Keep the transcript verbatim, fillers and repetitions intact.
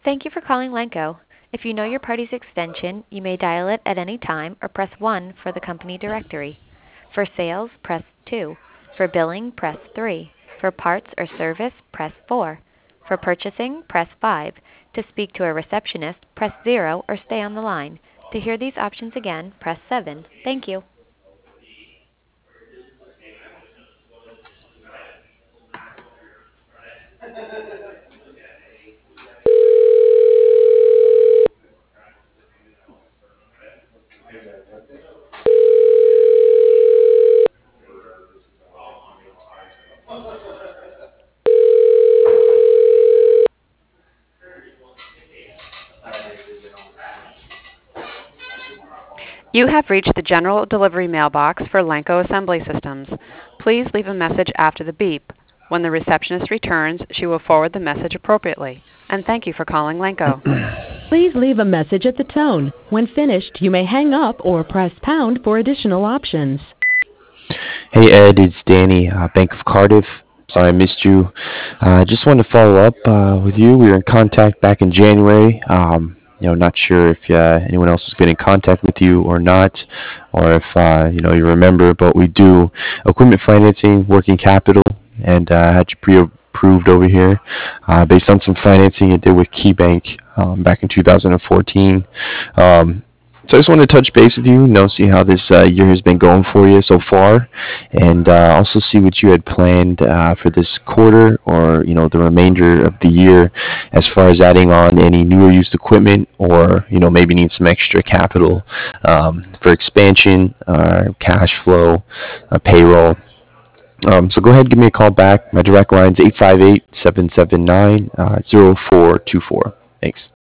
Thank you for calling Lenco. If you know your party's extension, you may dial it at any time or press one for the company directory. For sales, press two. For billing, press three. For parts or service, press four. For purchasing, press five. To speak to a receptionist, press zero or stay on the line. To hear these options again, press seven. Thank you. You have reached the general delivery mailbox for Lenco Assembly Systems. Please leave a message after the beep. When the receptionist returns, she will forward the message appropriately. And thank you for calling Lenco. Please leave a message at the tone. When finished, you may hang up or press pound for additional options. Hey Ed, it's Danny, uh, Bank of Cardiff. Sorry I missed you. I uh, just wanted to follow up uh, with you. We were in contact back in January. Um, you know, not sure if uh, anyone else has been in contact with you or not, or if uh, you know you remember. But we do equipment financing, working capital, and uh, had you pre-approved over here uh, based on some financing you did with KeyBank um, back in two thousand fourteen. Um, So I just wanted to touch base with you, you know, see how this uh, year has been going for you so far, and uh, also see what you had planned uh, for this quarter or, you know, the remainder of the year as far as adding on any new or used equipment or, you know, maybe need some extra capital um, for expansion, uh, cash flow, uh, payroll. Um, so go ahead and give me a call back. My direct line is eight five eight, seven seven nine, zero four two four. Thanks.